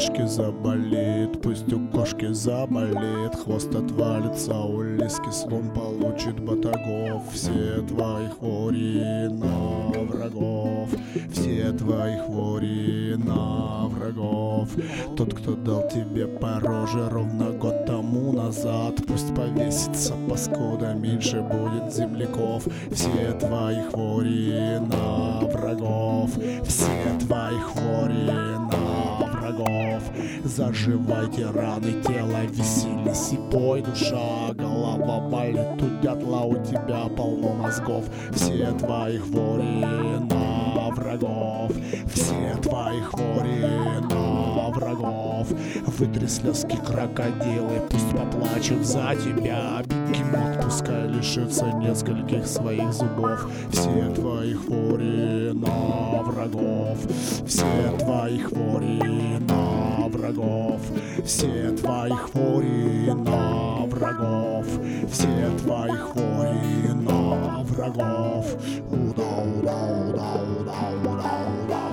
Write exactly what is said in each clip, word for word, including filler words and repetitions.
мышки заболит, пусть у кошки заболит, хвост отвалится, у лиски слон получит батагов. Все твои хвори на врагов, все твои хвори на врагов. Тот, кто дал тебе по роже ровно год тому назад, пусть повесится, паскуда, меньше будет земляков. Все твои хвори на врагов, все твои хвори на врагов. Заживайте раны тела, веселись и пой, душа. Голова болит, у дятла, у тебя полно мозгов. Все твои хвори на врагов, все твои хвори на врагов. Вытри слезки крокодилы, пусть поплачут за тебя. Бегемот пускай лишится нескольких своих зубов. Все твои хвори на врагов, все твои хвори на врагов, все твои хвори на врагов, все твои хвори на врагов. Уда, уда, уда, уда, уда, уда,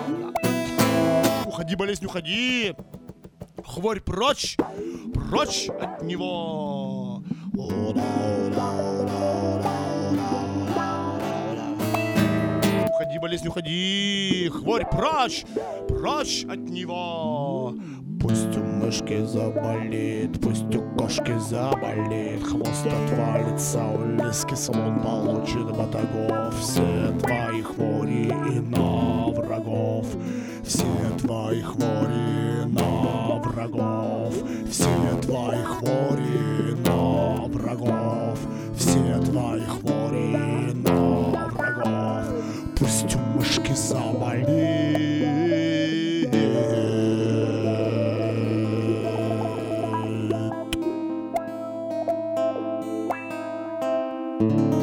уда. Уходи, болезнь, уходи! Хворь прочь, прочь от него! Уда, уда, уда, уда, уда. Уходи, болезнь, уходи! Хворь прочь, прочь от него! Пусть у мышки заболит, пусть у кошки заболит, хвост отвалится, у лиски слон получит батагов. Все твои хвори и на врагов, все твои хвори на врагов, все твои хвори на врагов, все твои хвори на врагов. Пусть у мышки заболит. Thank you.